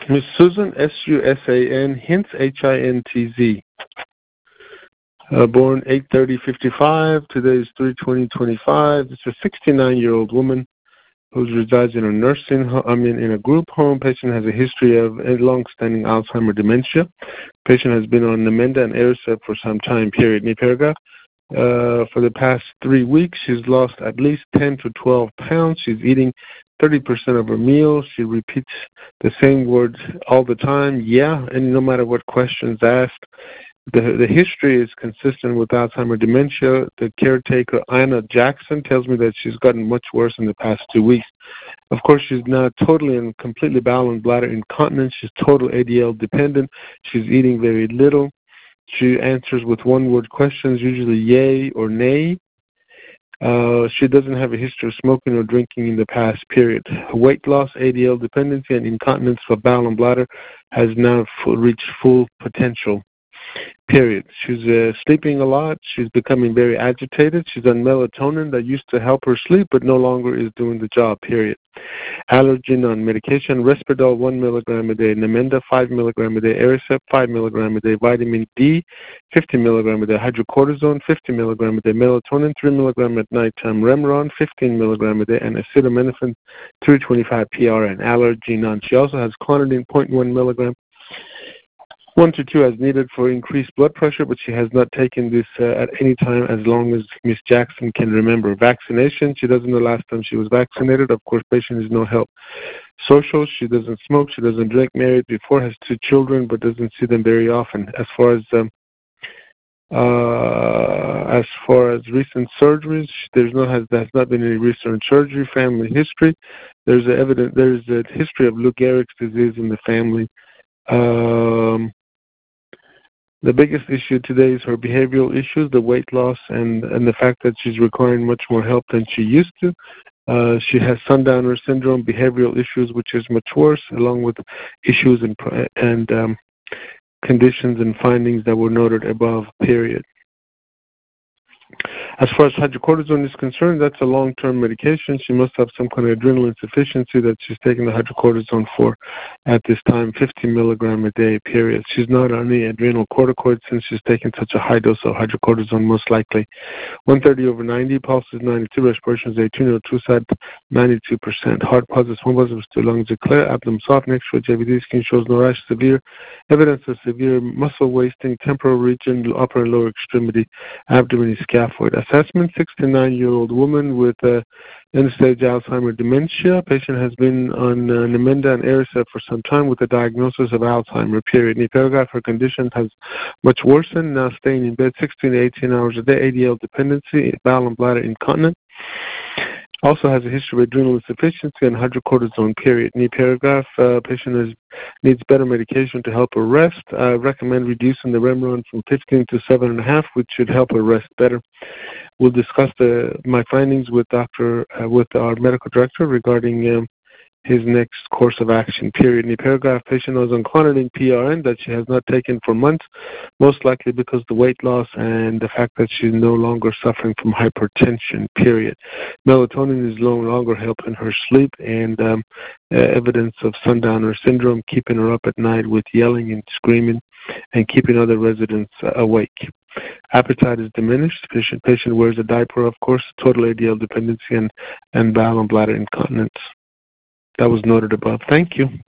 Miss Susan, Susan, Hintz, Hintz. Born 8/30/55. Today is 3/20/25. It's a 69-year-old woman who resides in a nursing home, in a group home. Patient has a history of a long-standing Alzheimer dementia. Patient has been on Namenda and Aricept for some time, period. New paragraph. For the past 3 weeks, she's lost at least 10 to 12 pounds. She's eating 30% of her meals. She repeats the same words all the time, yeah, and no matter what questions asked. The history is consistent with Alzheimer's dementia. The caretaker, Anna Jackson, tells me that she's gotten much worse in the past 2 weeks. Of course, she's not totally and completely bowel and bladder incontinent. She's total ADL dependent. She's eating very little. She answers with one-word questions, usually yay or nay. She doesn't have a history of smoking or drinking in the past period. Weight loss, ADL dependency, and incontinence for bowel and bladder has now reached full potential. Period. She's sleeping a lot. She's becoming very agitated. She's on melatonin that used to help her sleep but no longer is doing the job. Period. Allergen on medication, Risperdal 1 milligram a day, Namenda 5 milligram a day, Aricept 5 milligram a day, vitamin D 50 milligram a day, hydrocortisone 50 milligram a day, melatonin 3 milligram at nighttime, Remeron 15 milligram a day, and acetaminophen 325 PRN. Allergy none. She also has clonidine 0.1 milligram. 1 to 2 as needed for increased blood pressure, but she has not taken this at any time as long as Miss Jackson can remember. Vaccination, she doesn't know last time she was vaccinated. Of course, patient is no help. Social, she doesn't smoke, she doesn't drink, married before, has 2 children, but doesn't see them very often. As far as recent surgeries, there has not been any recent surgery. Family history, there's a history of Lou Gehrig's disease in the family. The biggest issue today is her behavioral issues, the weight loss, and the fact that she's requiring much more help than she used to. She has Sundowner syndrome, behavioral issues, which is much worse, along with issues and conditions and findings that were noted above, period. As far as hydrocortisone is concerned, that's a long-term medication. She must have some kind of adrenal insufficiency that she's taking the hydrocortisone for at this time, 50 milligram a day, period. She's not on any adrenal corticoids since she's taking such a high dose of hydrocortisone, most likely. 130/90, pulse is 92, respiration is 18, true side 92%. Heart positive, small positive, two lungs are clear, abdomen soft, next to JVD, skin shows no rash, severe, evidence of severe muscle wasting, temporal region, upper and lower extremity, abdomen is scaphoid. Assessment, 69-year-old woman with end-stage Alzheimer's dementia. Patient has been on Namenda and Aricept for some time with a diagnosis of Alzheimer's, period. In the paragraph, her condition has much worsened, now staying in bed 16 to 18 hours a day, ADL dependency, bowel and bladder incontinent. Also has a history of adrenal insufficiency and hydrocortisone, period. In the paragraph, patient needs better medication to help her rest. I recommend reducing the Remeron from 15 to 7.5, which should help her rest better. We'll discuss my findings with our medical director regarding his next course of action, period. In the paragraph, patient was on clonidine PRN that she has not taken for months, most likely because of the weight loss and the fact that she's no longer suffering from hypertension, period. Melatonin is no longer helping her sleep, and evidence of Sundowner syndrome, keeping her up at night with yelling and screaming and keeping other residents awake. Appetite is diminished. Patient wears a diaper, of course, total ADL dependency, and bowel and bladder incontinence. That was noted above. Thank you.